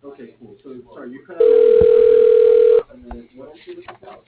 Okay, cool. So sorry, you cut out a little bit. And then what else you looking for?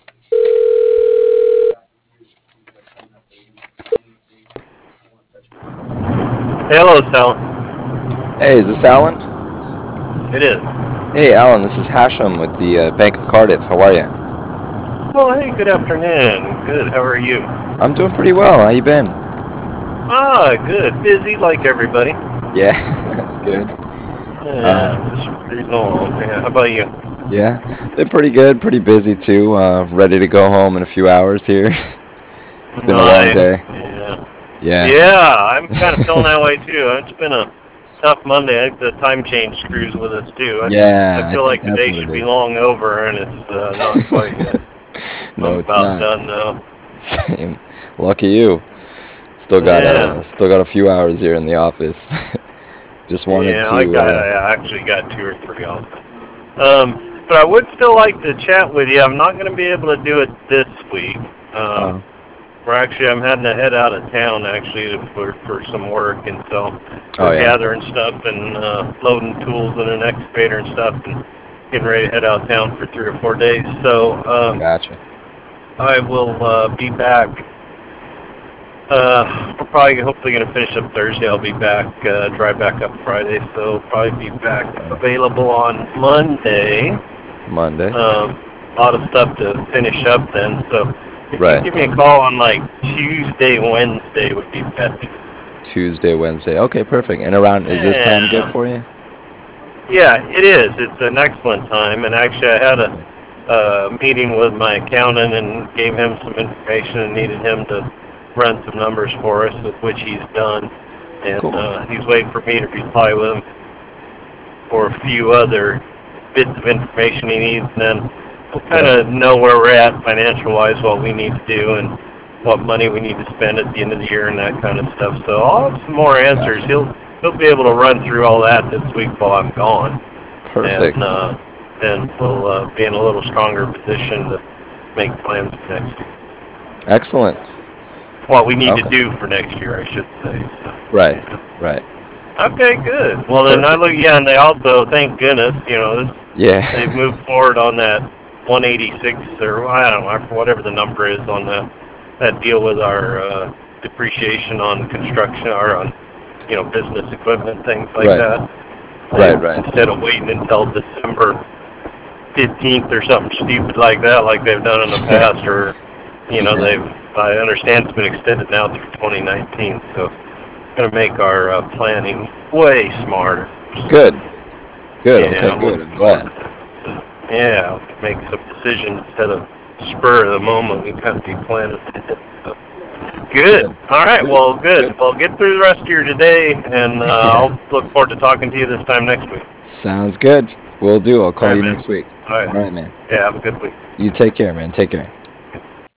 Hello, Sal. Hey, is this Alan? It is. Hey, Alan, this is Hashem with the Bank of Cardiff. How are you? Oh, hey, good afternoon. Good. How are you? I'm doing pretty well. How you been? Ah, good. Busy like everybody. Yeah, that's good. Uh, Yeah, just pretty normal. Yeah. How about you? yeah, been pretty good, pretty busy too. Ready to go home in a few hours here. It's been a long Nice. day. Yeah. Yeah, Yeah, I'm kind of feeling that way too. It's been a tough Monday. The time change screws with us too. I yeah, I feel think like the that's day what it should be is. long over, and it's not quite yet. No, I'm it's about not. done though. Same. Lucky you. Yeah. Still got a few hours here in the office. Just wanted Yeah, to. I actually got 2 or 3 off. But I would still like to chat with you. I'm not going to be able to do it this week. Uh, I'm having to head out of town actually for some work, and so oh we're yeah. gathering stuff and loading tools in an excavator and stuff, and getting ready to head out of town for 3 or 4 days. So Gotcha. I will be back. We're probably hopefully going to finish up Thursday. I'll be back, drive back up Friday, so probably be back Okay. available on Monday. Monday. A lot of stuff to finish up then. So if you Right. give me a call on like Tuesday, Wednesday would be best. Tuesday, Wednesday. Okay, perfect. And around, is this time good Yeah, for you? yeah, it is. It's an excellent time, and actually I had a Perfect. meeting with my accountant and gave him some information and needed him to run some numbers for us, of which he's done. And Cool. he's waiting for me to reply with him for a few other bits of information he needs, and then we'll kind Right. of know where we're at financial-wise, what we need to do, and what money we need to spend at the end of the year and that kind of stuff. So I'll have some more answers. Gotcha. He'll be able to run through all that this week while I'm gone, and Perfect. then we'll be in a little stronger position to make plans for next year. Excellent. What we need to Okay. do for next year, I should say. So, Right. yeah. Right. Okay, good. Well, then I Perfect. look. Yeah, and they also, thank goodness, Yeah. they've moved forward on that 186 or I don't know, whatever the number is on that deal with our depreciation on construction or on business equipment things like Right. that. Right. Right. Instead of waiting until December 15th or something stupid like that, like they've done in the past, or Yeah. I understand it's been extended now through 2019, so it's going to make our planning way smarter. So Good. Good. yeah, Okay. I'm Good. looking I'm forward glad. to that. So, yeah, make some decisions instead of spur of the moment. We kind of be planning. So, good. Good. All right. Good. Well, good. Good. Well, get through the rest of your today, and I'll look forward to talking to you this time next week. Sounds good. Will do. I'll All call right, you man. next week. All All right. right, man. Yeah. Have a good week. You take care, man. Take care.